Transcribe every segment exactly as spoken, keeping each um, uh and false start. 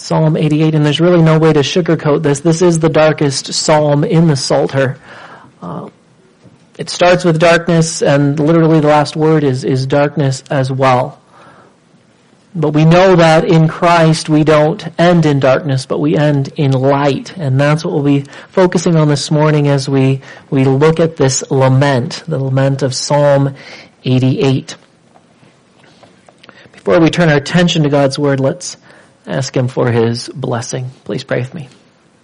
Psalm eighty-eight, and there's really no way to sugarcoat this. This is the darkest psalm in the Psalter. Uh, it starts with darkness, and literally the last word is, is darkness as well. But we know that in Christ we don't end in darkness, but we end in light. And that's what we'll be focusing on this morning as we, we look at this lament, the lament of Psalm eighty-eight. Before we turn our attention to God's Word, let's ask Him for His blessing. Please pray with me.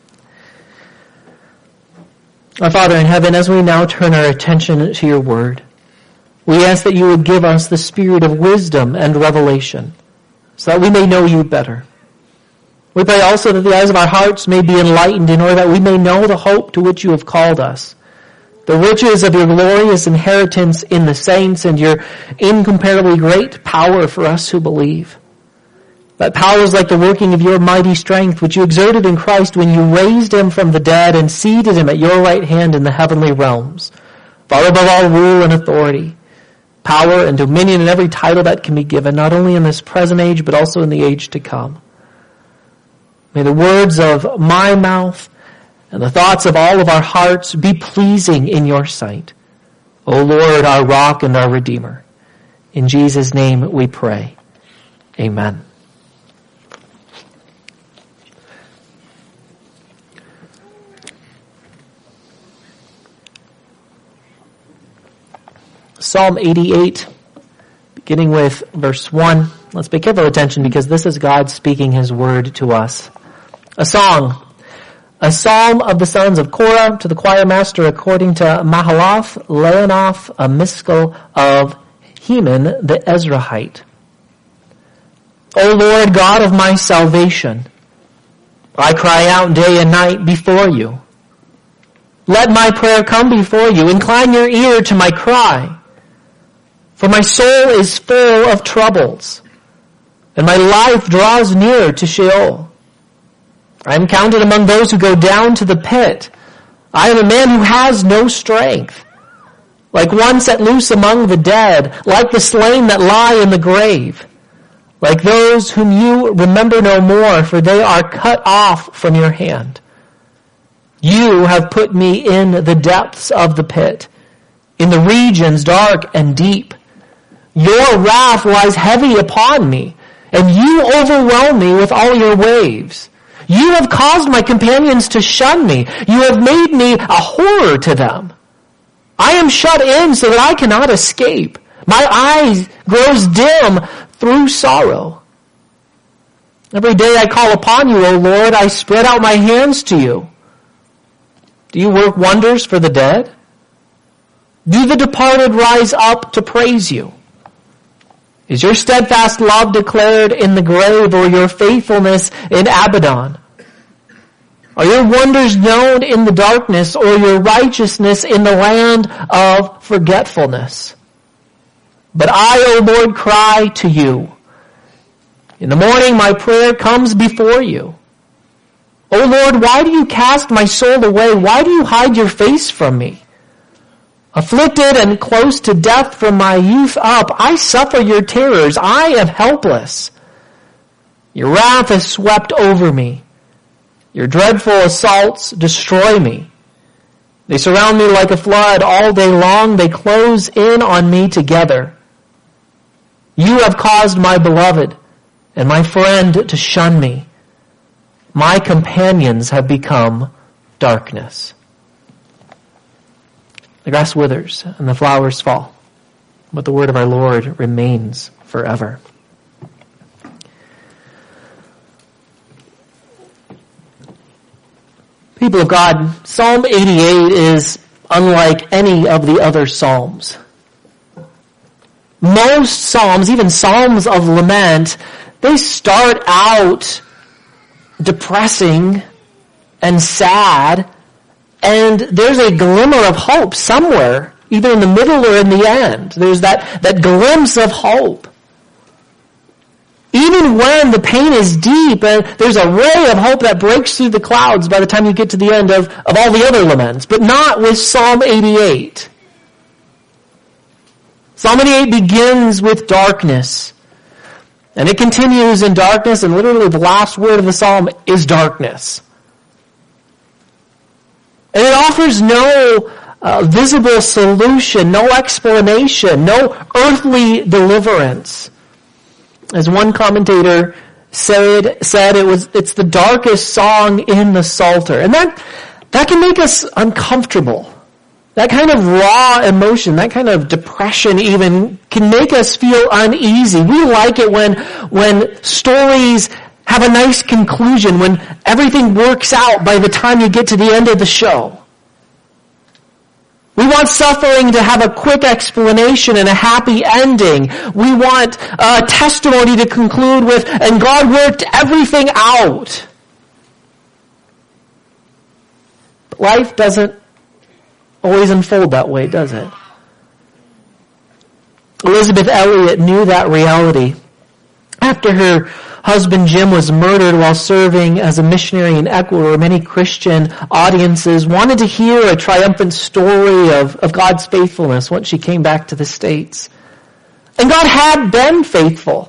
Our Father in heaven, as we now turn our attention to your Word, we ask that you would give us the spirit of wisdom and revelation, so that we may know you better. We pray also that the eyes of our hearts may be enlightened in order that we may know the hope to which you have called us, the riches of your glorious inheritance in the saints, and your incomparably great power for us who believe. That power is like the working of your mighty strength, which you exerted in Christ when you raised him from the dead and seated him at your right hand in the heavenly realms, far above all rule and authority, power and dominion and every title that can be given, not only in this present age, but also in the age to come. May the words of my mouth and the thoughts of all of our hearts be pleasing in your sight, O Lord, our rock and our Redeemer. In Jesus' name we pray. Amen. Psalm eighty-eight, beginning with verse one. Let's pay careful attention because this is God speaking his word to us. A song. A psalm of the sons of Korah to the choir master according to Mahalath, Leanoth, a miskel of Heman the Ezrahite. O Lord God of my salvation, I cry out day and night before you. Let my prayer come before you. Incline your ear to my cry. For my soul is full of troubles, and my life draws near to Sheol. I am counted among those who go down to the pit. I am a man who has no strength, like one set loose among the dead, like the slain that lie in the grave, like those whom you remember no more, for they are cut off from your hand. You have put me in the depths of the pit, in the regions dark and deep. Your wrath lies heavy upon me, and you overwhelm me with all your waves. You have caused my companions to shun me. You have made me a horror to them. I am shut in so that I cannot escape. My eyes grows dim through sorrow. Every day I call upon you, O Lord. I spread out my hands to you. Do you work wonders for the dead? Do the departed rise up to praise you? Is your steadfast love declared in the grave, or your faithfulness in Abaddon? Are your wonders known in the darkness, or your righteousness in the land of forgetfulness? But I, O Lord, cry to you. In the morning my prayer comes before you. O Lord, why do you cast my soul away? Why do you hide your face from me? Afflicted and close to death from my youth up, I suffer your terrors. I am helpless. Your wrath has swept over me. Your dreadful assaults destroy me. They surround me like a flood all day long. They close in on me together. You have caused my beloved and my friend to shun me. My companions have become darkness. The grass withers and the flowers fall, but the word of our Lord remains forever. People of God, Psalm eighty-eight is unlike any of the other Psalms. Most Psalms, even Psalms of lament, they start out depressing and sad, and there's a glimmer of hope somewhere, either in the middle or in the end. There's that, that glimpse of hope. Even when the pain is deep, and there's a ray of hope that breaks through the clouds by the time you get to the end of, of all the other laments, but not with Psalm eighty-eight. Psalm eighty-eight begins with darkness. And it continues in darkness, and literally the last word of the psalm is darkness. And it offers no uh, visible solution, no explanation, no earthly deliverance. As one commentator said, said it was, it's the darkest song in the Psalter. And that, that can make us uncomfortable. That kind of raw emotion, that kind of depression even, can make us feel uneasy. We like it when, when stories have a nice conclusion, when everything works out by the time you get to the end of the show. We want suffering to have a quick explanation and a happy ending. We want a testimony to conclude with, and God worked everything out. But life doesn't always unfold that way, does it? Elizabeth Elliot knew that reality. After her husband Jim was murdered while serving as a missionary in Ecuador, many Christian audiences wanted to hear a triumphant story of, of God's faithfulness once she came back to the States. And God had been faithful.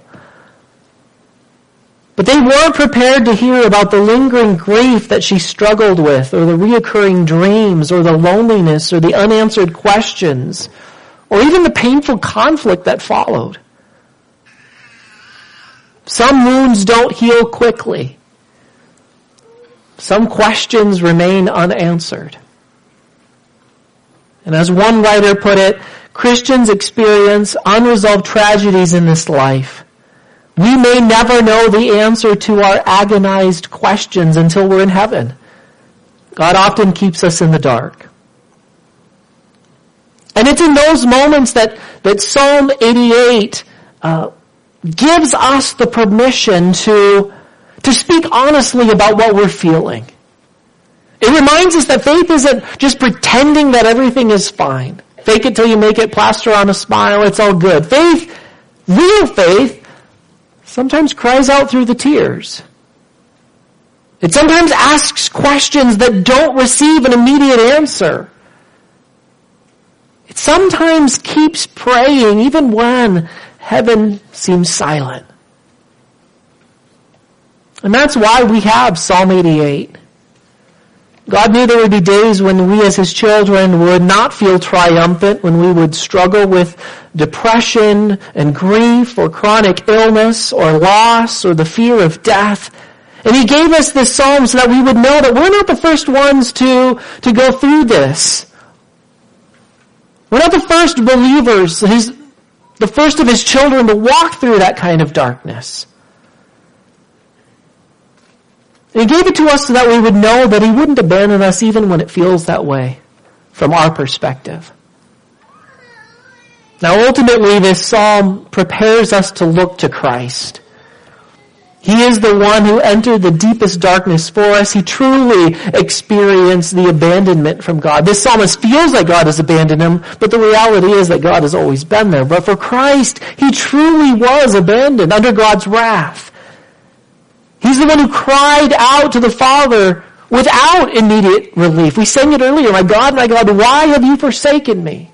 But they weren't prepared to hear about the lingering grief that she struggled with, or the reoccurring dreams, or the loneliness, or the unanswered questions, or even the painful conflict that followed. Some wounds don't heal quickly. Some questions remain unanswered. And as one writer put it, Christians experience unresolved tragedies in this life. We may never know the answer to our agonized questions until we're in heaven. God often keeps us in the dark. And it's in those moments that, that Psalm eighty-eight uh, gives us the permission to, to speak honestly about what we're feeling. It reminds us that faith isn't just pretending that everything is fine. Fake it till you make it, plaster on a smile, it's all good. Faith, real faith, sometimes cries out through the tears. It sometimes asks questions that don't receive an immediate answer. It sometimes keeps praying even when heaven seems silent. And that's why we have Psalm eighty-eight. God knew there would be days when we as His children would not feel triumphant, when we would struggle with depression and grief or chronic illness or loss or the fear of death. And He gave us this psalm so that we would know that we're not the first ones to, to go through this. We're not the first believers, his, the first of His children to walk through that kind of darkness. And He gave it to us so that we would know that He wouldn't abandon us even when it feels that way from our perspective. Now ultimately this psalm prepares us to look to Christ. He is the one who entered the deepest darkness for us. He truly experienced the abandonment from God. This psalmist feels like God has abandoned him, but the reality is that God has always been there. But for Christ, He truly was abandoned under God's wrath. He's the one who cried out to the Father without immediate relief. We sang it earlier, my God, my God, why have you forsaken me?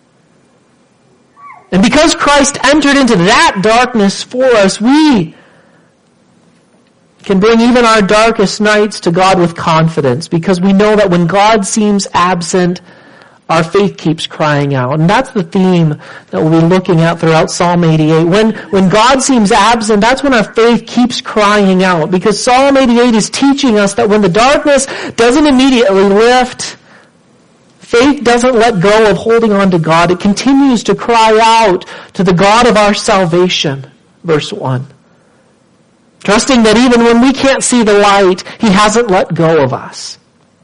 And because Christ entered into that darkness for us, we can bring even our darkest nights to God with confidence, because we know that when God seems absent, our faith keeps crying out. And that's the theme that we'll be looking at throughout Psalm eighty-eight. When, when God seems absent, that's when our faith keeps crying out. Because Psalm eighty-eight is teaching us that when the darkness doesn't immediately lift, faith doesn't let go of holding on to God. It continues to cry out to the God of our salvation. Verse one. Trusting that even when we can't see the light, He hasn't let go of us.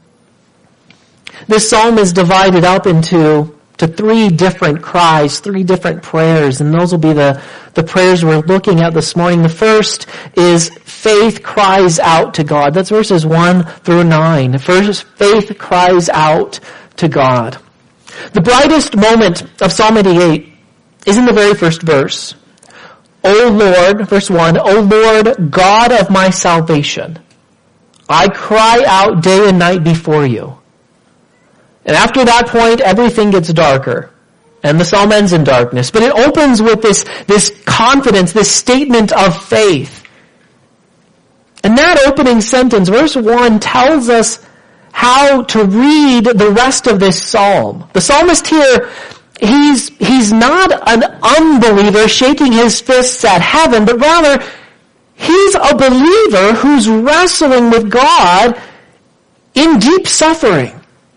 This psalm is divided up into to three different cries, three different prayers, and those will be the, the prayers we're looking at this morning. The first is faith cries out to God. That's verses one through nine. The first, faith cries out to God. The brightest moment of Psalm eighty-eight is in the very first verse. O Lord, verse one, O Lord, God of my salvation, I cry out day and night before you. And after that point, everything gets darker. And the psalm ends in darkness. But it opens with this, this confidence, this statement of faith. And that opening sentence, verse one, tells us how to read the rest of this psalm. The psalmist here, he's, he's not an unbeliever shaking his fists at heaven, but rather he's a believer who's wrestling with God in deep suffering.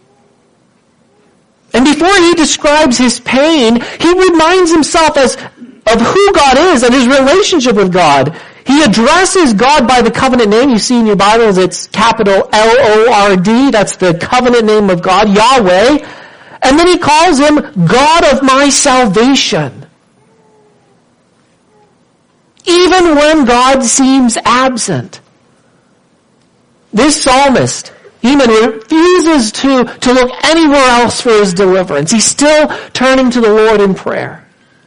And before he describes his pain, he reminds himself as of who God is and his relationship with God. He addresses God by the covenant name. You see in your Bibles, it's capital L O R D. That's the covenant name of God, Yahweh. And then he calls him God of my salvation. Even when God seems absent. This psalmist, Heman, refuses to, to look anywhere else for his deliverance. He's still turning to the Lord in prayer.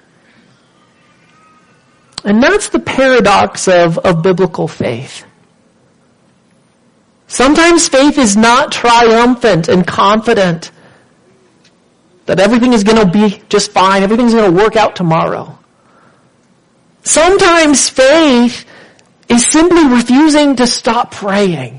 And that's the paradox of, of biblical faith. Sometimes faith is not triumphant and confident that everything is going to be just fine, everything's going to work out tomorrow. Sometimes faith is simply refusing to stop praying.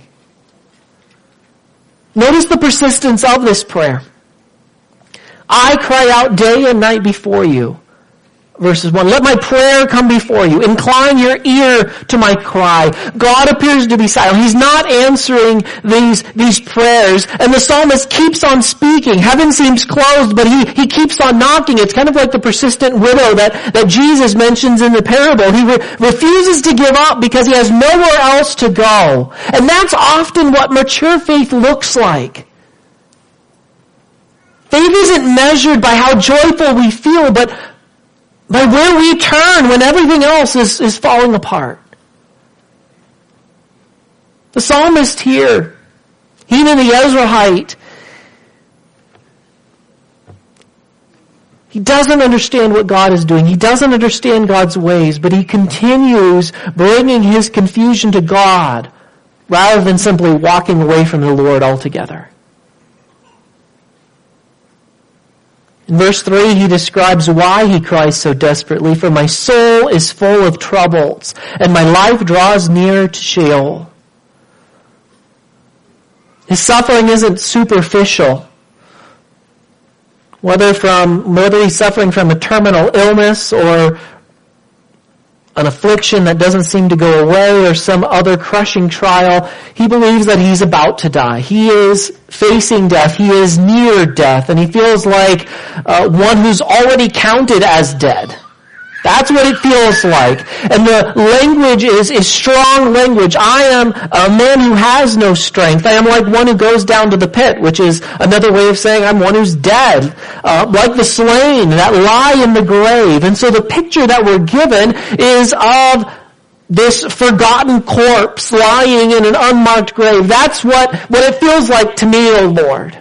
Notice the persistence of this prayer. I cry out day and night before you. Verses one, let my prayer come before you. Incline your ear to my cry. God appears to be silent. He's not answering these, these prayers. And the psalmist keeps on speaking. Heaven seems closed, but he, he keeps on knocking. It's kind of like the persistent widow that, that Jesus mentions in the parable. He re- refuses to give up because he has nowhere else to go. And that's often what mature faith looks like. Faith isn't measured by how joyful we feel, but by where we turn when everything else is, is falling apart. The psalmist here, Heman the Ezrahite, he doesn't understand what God is doing. He doesn't understand God's ways, but he continues bringing his confusion to God rather than simply walking away from the Lord altogether. In verse three, he describes why he cries so desperately. For my soul is full of troubles, and my life draws near to Sheol. His suffering isn't superficial. Whether from, whether he's suffering from a terminal illness or an affliction that doesn't seem to go away or some other crushing trial, he believes that he's about to die. He is facing death. He is near death, and he feels like uh, one who's already counted as dead. That's what it feels like. And the language is, is strong language. I am a man who has no strength. I am like one who goes down to the pit, which is another way of saying I'm one who's dead. Uh, like the slain that lie in the grave. And so the picture that we're given is of this forgotten corpse lying in an unmarked grave. That's what, what it feels like to me, O Lord.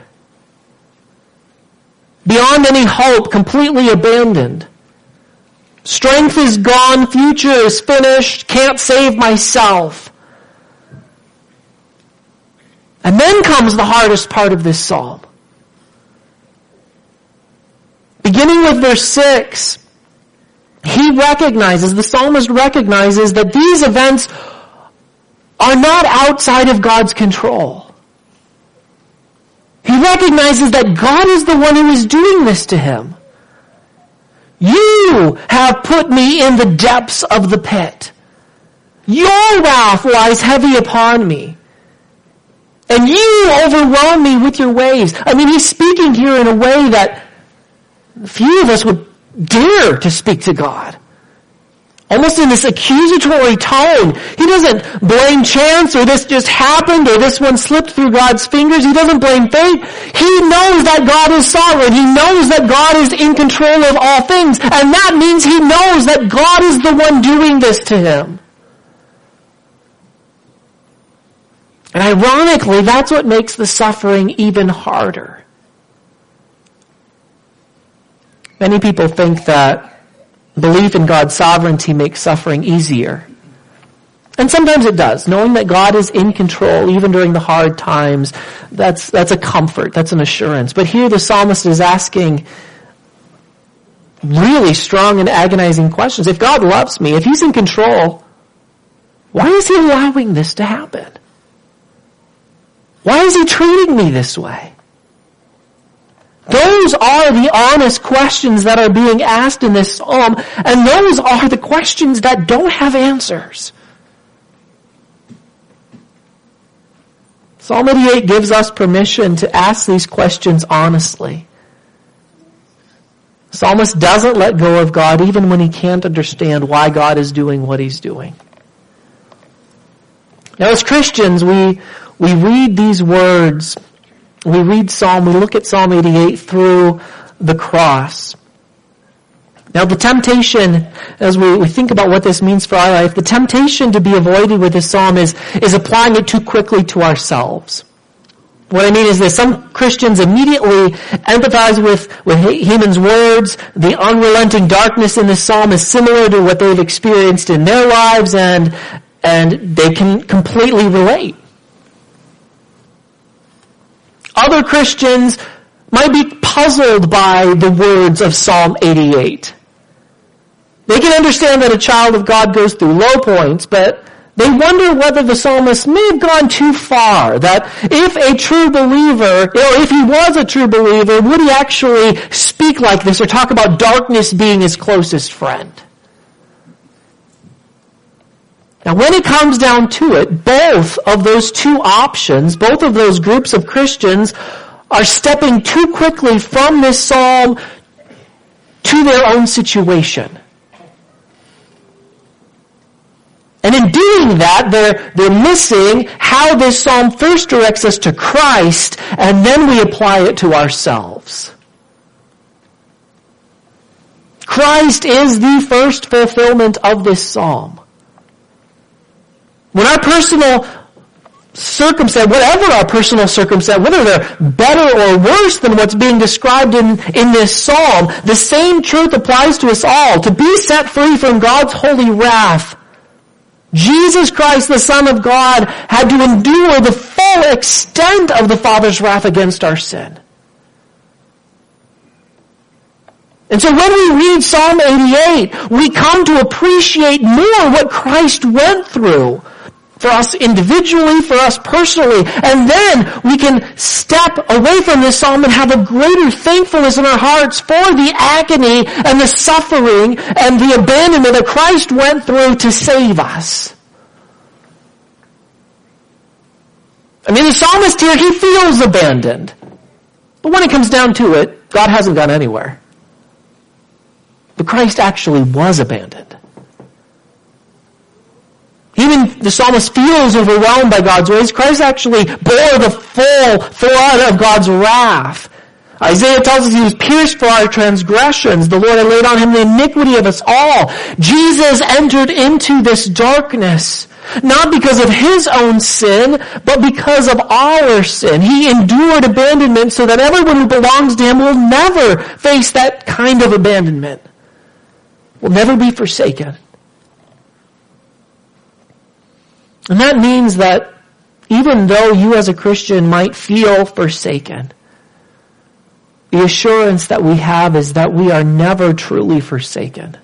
Beyond any hope, completely abandoned. Strength is gone, future is finished, can't save myself. And then comes the hardest part of this psalm. Beginning with verse six, he recognizes, the psalmist recognizes that these events are not outside of God's control. He recognizes that God is the one who is doing this to him. You have put me in the depths of the pit. Your wrath lies heavy upon me. And you overwhelm me with your waves. I mean, he's speaking here in a way that few of us would dare to speak to God. Almost in this accusatory tone. He doesn't blame chance or this just happened or this one slipped through God's fingers. He doesn't blame fate. He knows that God is sovereign. He knows that God is in control of all things. And that means he knows that God is the one doing this to him. And ironically, that's what makes the suffering even harder. Many people think that belief in God's sovereignty makes suffering easier. And sometimes it does. Knowing that God is in control, even during the hard times, that's, that's a comfort, that's an assurance. But here the psalmist is asking, really strong and agonizing questions. If God loves me, if He's in control, why is He allowing this to happen? Why is He treating me this way? Those are the honest questions that are being asked in this psalm, and those are the questions that don't have answers. Psalm eighty-eight gives us permission to ask these questions honestly. The psalmist doesn't let go of God even when he can't understand why God is doing what He's doing. Now as Christians, we, we read these words, we read Psalm, we look at Psalm eighty-eight through the cross. Now the temptation, as we, we think about what this means for our life, the temptation to be avoided with this psalm is, is applying it too quickly to ourselves. What I mean is that some Christians immediately empathize with, with Heman's words. The unrelenting darkness in this psalm is similar to what they've experienced in their lives, and, and they can completely relate. Other Christians might be puzzled by the words of Psalm eighty-eight. They can understand that a child of God goes through low points, but they wonder whether the psalmist may have gone too far, that if a true believer, or if he was a true believer, would he actually speak like this or talk about darkness being his closest friend? Now when it comes down to it, both of those two options, both of those groups of Christians are stepping too quickly from this psalm to their own situation. And in doing that, they're, they're missing how this psalm first directs us to Christ, and then we apply it to ourselves. Christ is the first fulfillment of this psalm. When our personal circumstance, whatever our personal circumstance, whether they're better or worse than what's being described in, in this psalm, the same truth applies to us all. To be set free from God's holy wrath, Jesus Christ, the Son of God, had to endure the full extent of the Father's wrath against our sin. And so when we read Psalm eighty-eight, we come to appreciate more what Christ went through for us individually, for us personally. And then we can step away from this psalm and have a greater thankfulness in our hearts for the agony and the suffering and the abandonment that Christ went through to save us. I mean, the psalmist here, he feels abandoned. But when it comes down to it, God hasn't gone anywhere. But Christ actually was abandoned. Even the psalmist feels overwhelmed by God's ways. Christ actually bore the full flood of God's wrath. Isaiah tells us he was pierced for our transgressions. The Lord had laid on him the iniquity of us all. Jesus entered into this darkness, not because of his own sin, but because of our sin. He endured abandonment so that everyone who belongs to him will never face that kind of abandonment. Will never be forsaken. And that means that even though you as a Christian might feel forsaken, the assurance that we have is that we are never truly forsaken.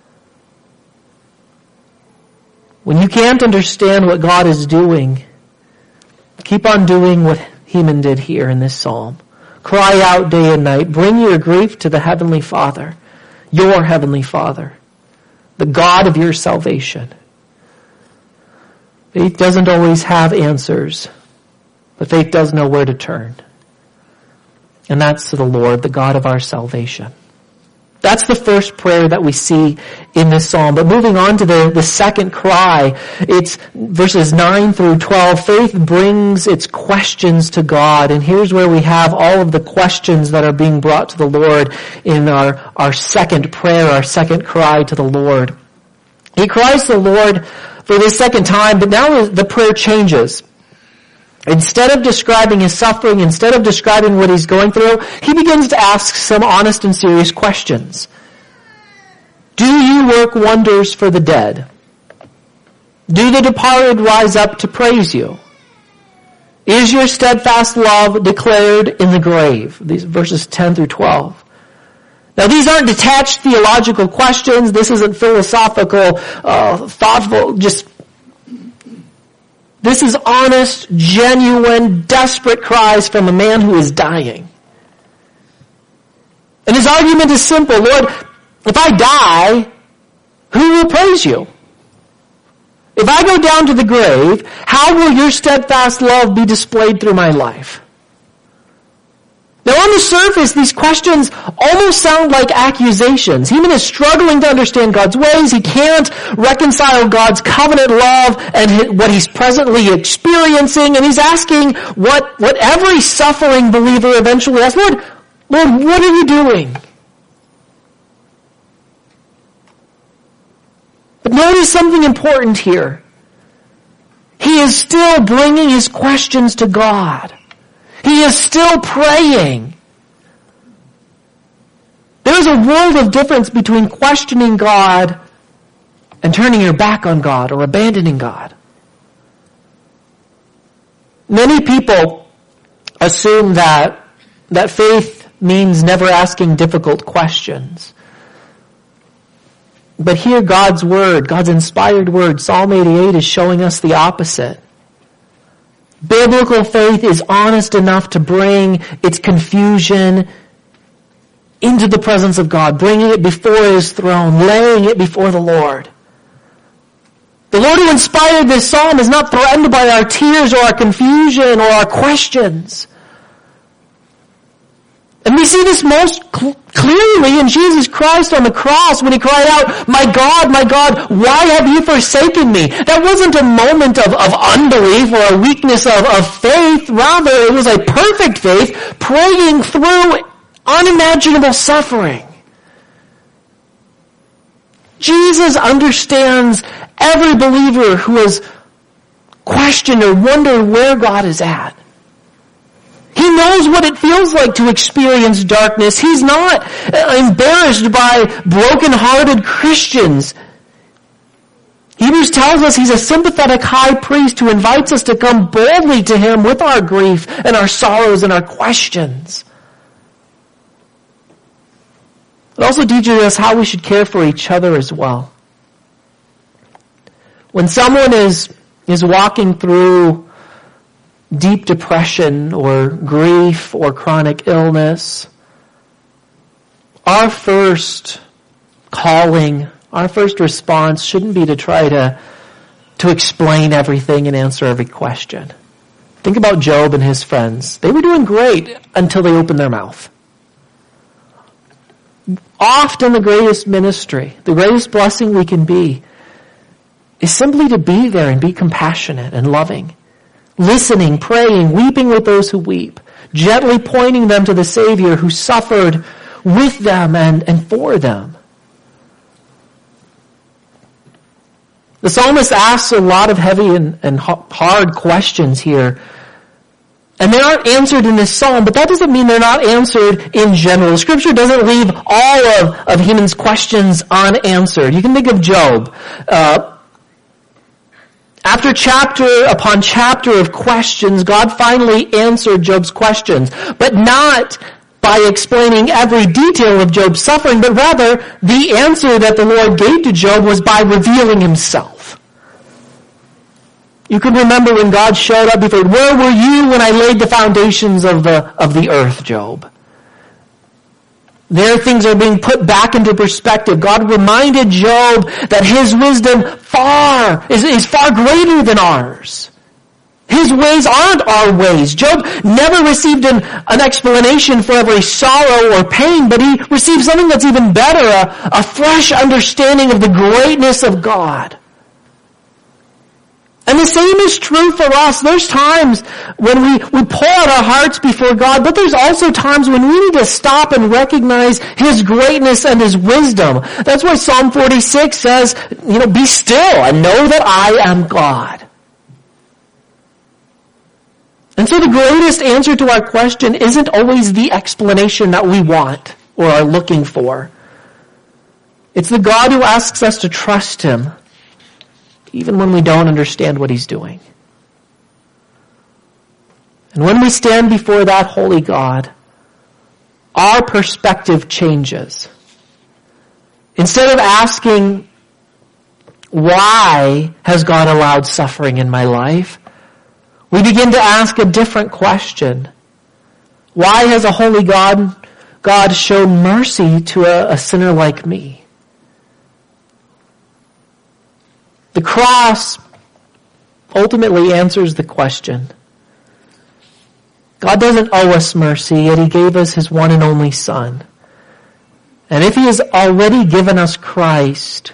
When you can't understand what God is doing, keep on doing what Heman did here in this psalm. Cry out day and night. Bring your grief to the Heavenly Father, your Heavenly Father, the God of your salvation. Faith doesn't always have answers, but faith does know where to turn. And that's to the Lord, the God of our salvation. That's the first prayer that we see in this psalm. But moving on to the, the second cry, it's verses nine through twelve. Faith brings its questions to God. And here's where we have all of the questions that are being brought to the Lord in our, our second prayer, our second cry to the Lord. He cries to the Lord for the second time, but now the prayer changes. Instead of describing his suffering, instead of describing what he's going through, he begins to ask some honest and serious questions. Do you work wonders for the dead? Do the departed rise up to praise you? Is your steadfast love declared in the grave? These verses ten through twelve. Now, these aren't detached theological questions. This isn't philosophical, uh, thoughtful, just... This is honest, genuine, desperate cries from a man who is dying. And his argument is simple. Lord, if I die, who will praise you? If I go down to the grave, how will your steadfast love be displayed through my life? Now on the surface, these questions almost sound like accusations. Heman is struggling to understand God's ways. He can't reconcile God's covenant love and what he's presently experiencing. And he's asking what, what every suffering believer eventually asks, Lord, Lord, what are you doing? But notice something important here. He is still bringing his questions to God. He is still praying. There is a world of difference between questioning God and turning your back on God or abandoning God. Many people assume that, that faith means never asking difficult questions. But here God's word, God's inspired word, Psalm eighty-eight is showing us the opposite. Biblical faith is honest enough to bring its confusion into the presence of God, bringing it before his throne, laying it before the Lord. The Lord who inspired this psalm is not threatened by our tears or our confusion or our questions. And we see this most cl- clearly in Jesus Christ on the cross when he cried out, my God, my God, why have you forsaken me? That wasn't a moment of, of unbelief or a weakness of, of faith. Rather, it was a perfect faith praying through unimaginable suffering. Jesus understands every believer who has questioned or wondered where God is at. He knows what it feels like to experience darkness. He's not embarrassed by broken-hearted Christians. Hebrews tells us he's a sympathetic high priest who invites us to come boldly to him with our grief and our sorrows and our questions. It also teaches us how we should care for each other as well. When someone is, is walking through deep depression or grief or chronic illness, our first calling, our first response shouldn't be to try to, to explain everything and answer every question. Think about Job and his friends. They were doing great until they opened their mouth. Often the greatest ministry, the greatest blessing we can be, is simply to be there and be compassionate and loving. Listening, praying, weeping with those who weep, gently pointing them to the Savior who suffered with them and, and for them. The psalmist asks a lot of heavy and, and hard questions here. And they aren't answered in this psalm, but that doesn't mean they're not answered in general. Scripture doesn't leave all of, of Heman's questions unanswered. You can think of Job. Uh, After chapter upon chapter of questions, God finally answered Job's questions, but not by explaining every detail of Job's suffering, but rather the answer that the Lord gave to Job was by revealing himself. You can remember when God showed up before, where were you when I laid the foundations of the, of the earth, Job? There things are being put back into perspective. God reminded Job that his wisdom far is, is far greater than ours. His ways aren't our ways. Job never received an, an explanation for every sorrow or pain, but he received something that's even better, a, a fresh understanding of the greatness of God. And the same is true for us. There's times when we, we pour out our hearts before God, but there's also times when we need to stop and recognize his greatness and his wisdom. That's why Psalm forty-six says, you know, be still and know that I am God. And so the greatest answer to our question isn't always the explanation that we want or are looking for. It's the God who asks us to trust him, even when we don't understand what he's doing. And when we stand before that holy God, our perspective changes. Instead of asking, why has God allowed suffering in my life? We begin to ask a different question. Why has a holy God, God shown mercy to a, a sinner like me? The cross ultimately answers the question. God doesn't owe us mercy, yet He gave us His one and only Son. And if He has already given us Christ,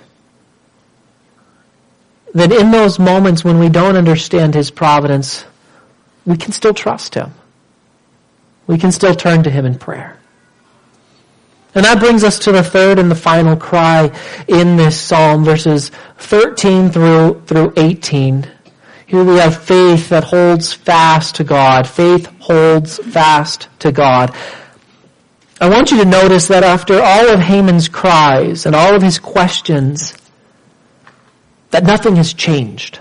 then in those moments when we don't understand His providence, we can still trust Him. We can still turn to Him in prayer. And that brings us to the third and the final cry in this psalm, verses thirteen through, through eighteen. Here we have faith that holds fast to God. Faith holds fast to God. I want you to notice that after all of Haman's cries and all of his questions, that nothing has changed.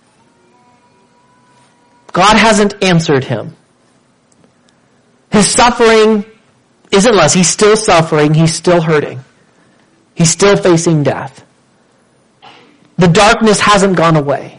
God hasn't answered him. His suffering isn't less. He's still suffering. He's still hurting. He's still facing death. The darkness hasn't gone away.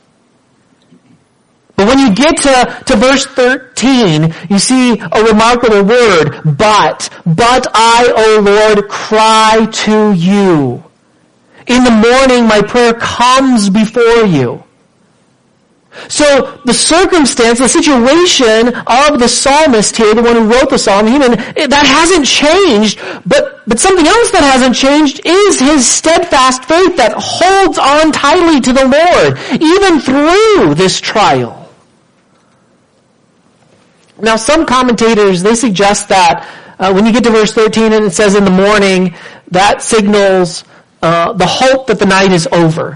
But when you get to, to verse thirteen, you see a remarkable word, but. But I, O Lord, cry to you. In the morning my prayer comes before you. So the circumstance, the situation of the psalmist here, the one who wrote the psalm, even, that hasn't changed, but, but something else that hasn't changed is his steadfast faith that holds on tightly to the Lord, even through this trial. Now some commentators, they suggest that uh, when you get to verse thirteen and it says in the morning, that signals uh, the hope that the night is over.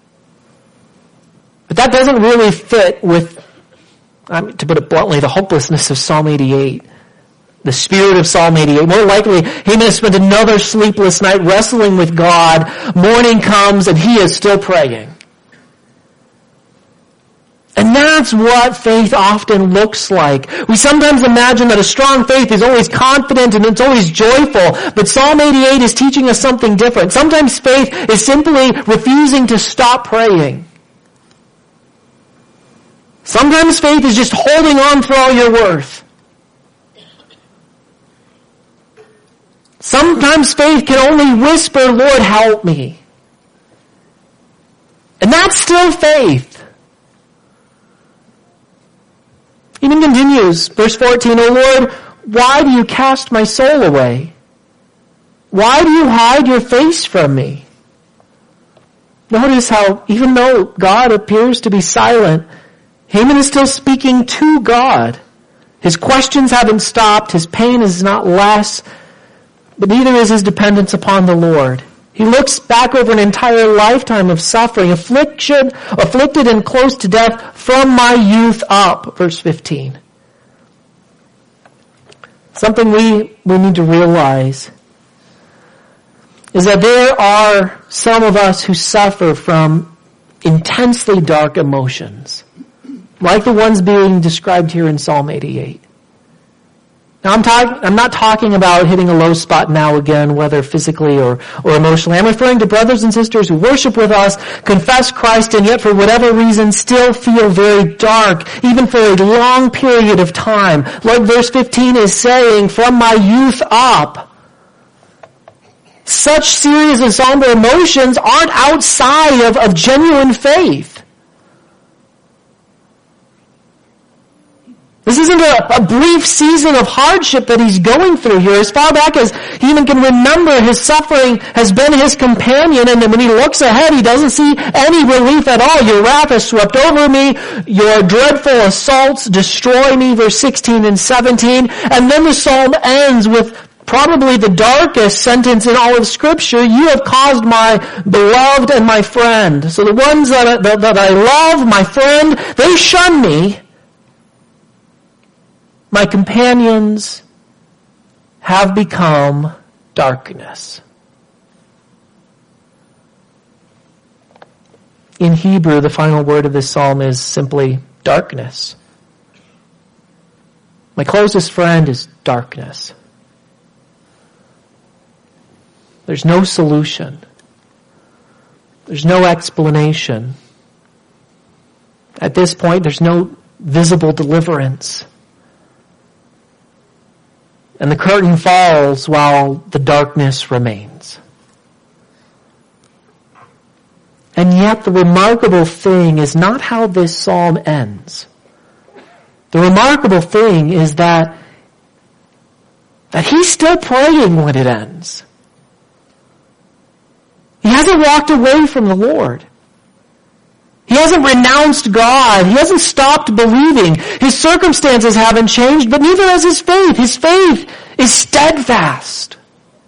But that doesn't really fit with, um, to put it bluntly, the hopelessness of Psalm eighty-eight. The spirit of Psalm eighty-eight. More likely, he may have spent another sleepless night wrestling with God. Morning comes and he is still praying. And that's what faith often looks like. We sometimes imagine that a strong faith is always confident and it's always joyful, but Psalm eighty-eight is teaching us something different. Sometimes faith is simply refusing to stop praying. Sometimes faith is just holding on for all you're worth. Sometimes faith can only whisper, Lord, help me. And that's still faith. He even continues, verse fourteen, O Lord, why do you cast my soul away? Why do you hide your face from me? Notice how even though God appears to be silent, Haman is still speaking to God. His questions haven't stopped, his pain is not less, but neither is his dependence upon the Lord. He looks back over an entire lifetime of suffering, affliction, afflicted and close to death from my youth up. Verse fifteen. Something we, we need to realize is that there are some of us who suffer from intensely dark emotions, like the ones being described here in Psalm eighty-eight. Now I'm talking, I'm not talking about hitting a low spot now again, whether physically or, or emotionally. I'm referring to brothers and sisters who worship with us, confess Christ, and yet for whatever reason still feel very dark, even for a long period of time. Like verse fifteen is saying, from my youth up. Such serious and somber emotions aren't outside of, of genuine faith. This isn't a, a brief season of hardship that he's going through here. As far back as he even can remember, his suffering has been his companion, and when he looks ahead, he doesn't see any relief at all. Your wrath has swept over me. Your dreadful assaults destroy me, verse sixteen and seventeen. And then the psalm ends with probably the darkest sentence in all of Scripture. You have caused my beloved and my friend. So the ones that, that, that I love, my friend, they shun me. My companions have become darkness. In Hebrew, the final word of this psalm is simply darkness. My closest friend is darkness. There's no solution. There's no explanation. At this point, there's no visible deliverance. And the curtain falls while the darkness remains. And yet the remarkable thing is not how this psalm ends. The remarkable thing is that, that he's still praying when it ends. He hasn't walked away from the Lord. He hasn't renounced God. He hasn't stopped believing. His circumstances haven't changed, but neither has his faith. His faith is steadfast.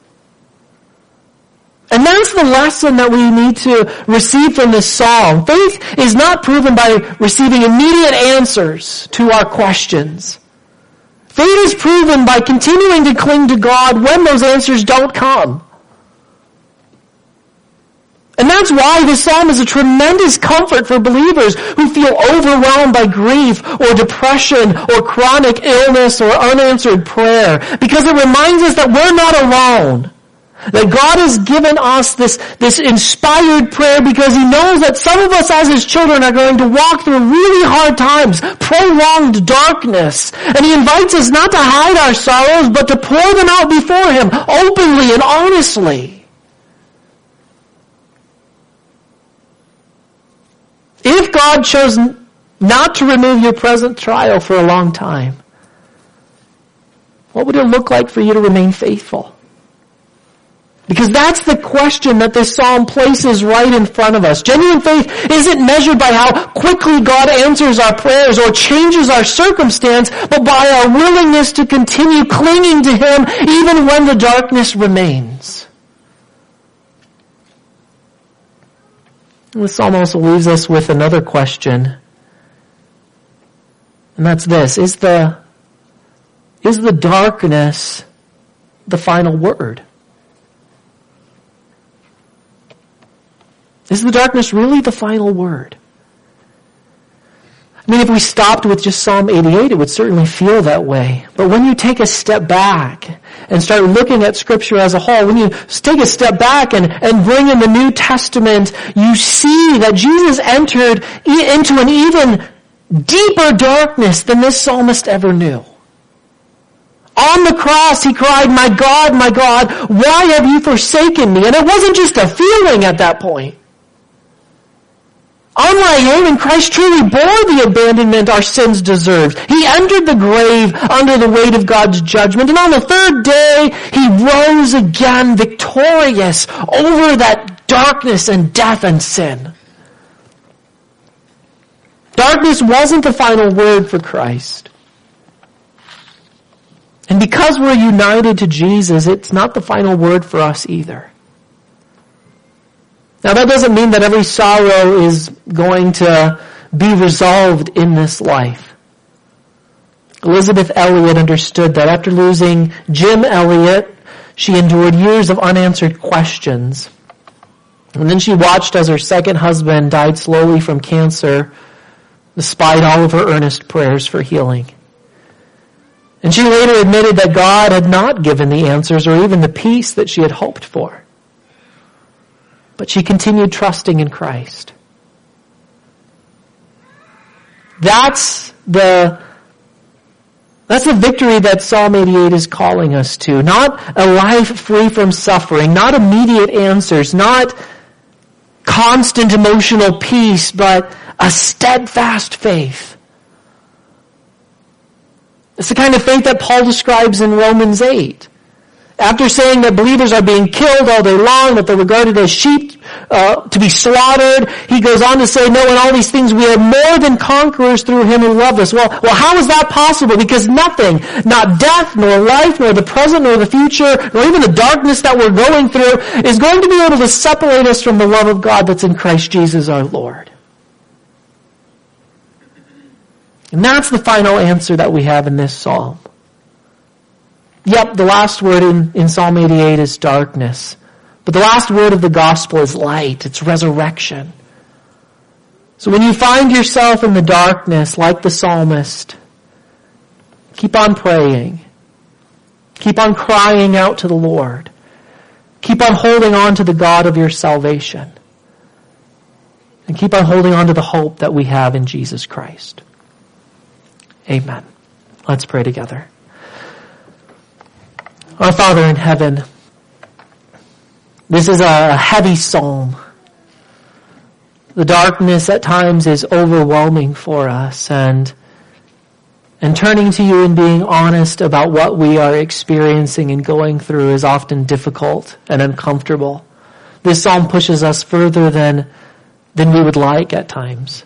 And that's the lesson that we need to receive from this psalm. Faith is not proven by receiving immediate answers to our questions. Faith is proven by continuing to cling to God when those answers don't come. And that's why this psalm is a tremendous comfort for believers who feel overwhelmed by grief or depression or chronic illness or unanswered prayer. Because it reminds us that we're not alone. That God has given us this, this inspired prayer because He knows that some of us as His children are going to walk through really hard times, prolonged darkness. And He invites us not to hide our sorrows, but to pour them out before Him openly and honestly. If God chose not to remove your present trial for a long time, what would it look like for you to remain faithful? Because that's the question that this psalm places right in front of us. Genuine faith isn't measured by how quickly God answers our prayers or changes our circumstance, but by our willingness to continue clinging to Him even when the darkness remains. This psalm also leaves us with another question. And that's this. Is the, is the darkness the final word? Is the darkness really the final word? I mean, if we stopped with just Psalm eighty-eight, it would certainly feel that way. But when you take a step back and start looking at Scripture as a whole, when you take a step back and, and bring in the New Testament, you see that Jesus entered into an even deeper darkness than this psalmist ever knew. On the cross, He cried, "My God, my God, why have you forsaken me?" And it wasn't just a feeling at that point. Unlike Him, and Christ truly bore the abandonment our sins deserved. He entered the grave under the weight of God's judgment, and on the third day, He rose again victorious over that darkness and death and sin. Darkness wasn't the final word for Christ. And because we're united to Jesus, it's not the final word for us either. Now that doesn't mean that every sorrow is going to be resolved in this life. Elizabeth Elliot understood that after losing Jim Elliot, she endured years of unanswered questions. And then she watched as her second husband died slowly from cancer, despite all of her earnest prayers for healing. And she later admitted that God had not given the answers or even the peace that she had hoped for. But she continued trusting in Christ. That's the, that's the victory that Psalm eighty-eight is calling us to. Not a life free from suffering, not immediate answers, not constant emotional peace, but a steadfast faith. It's the kind of faith that Paul describes in Romans eight. After saying that believers are being killed all day long, that they're regarded as sheep uh, to be slaughtered, he goes on to say, "No, in all these things we are more than conquerors through Him who loved us." Well, well, how is that possible? Because nothing, not death, nor life, nor the present, nor the future, nor even the darkness that we're going through is going to be able to separate us from the love of God that's in Christ Jesus our Lord. And that's the final answer that we have in this psalm. Yep, the last word in, in Psalm eighty-eight is darkness. But the last word of the gospel is light. It's resurrection. So when you find yourself in the darkness, like the psalmist, keep on praying. Keep on crying out to the Lord. Keep on holding on to the God of your salvation. And keep on holding on to the hope that we have in Jesus Christ. Amen. Let's pray together. Our Father in heaven, this is a heavy psalm. The darkness at times is overwhelming for us, and and turning to you and being honest about what we are experiencing and going through is often difficult and uncomfortable. This psalm pushes us further than than we would like at times.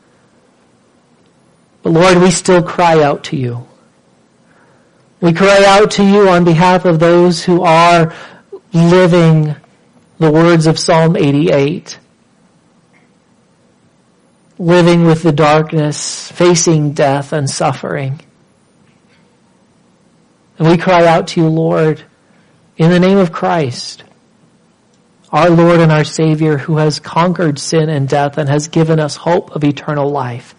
But Lord, we still cry out to you. We cry out to you on behalf of those who are living the words of Psalm eighty-eight. Living with the darkness, facing death and suffering. And we cry out to you, Lord, in the name of Christ, our Lord and our Savior, who has conquered sin and death and has given us hope of eternal life.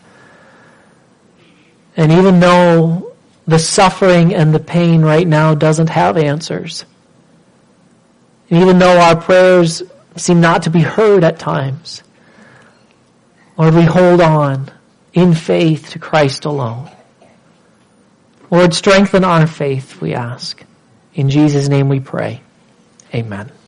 And even though the suffering and the pain right now doesn't have answers, and even though our prayers seem not to be heard at times, Lord, we hold on in faith to Christ alone. Lord, strengthen our faith, we ask. In Jesus' name we pray. Amen.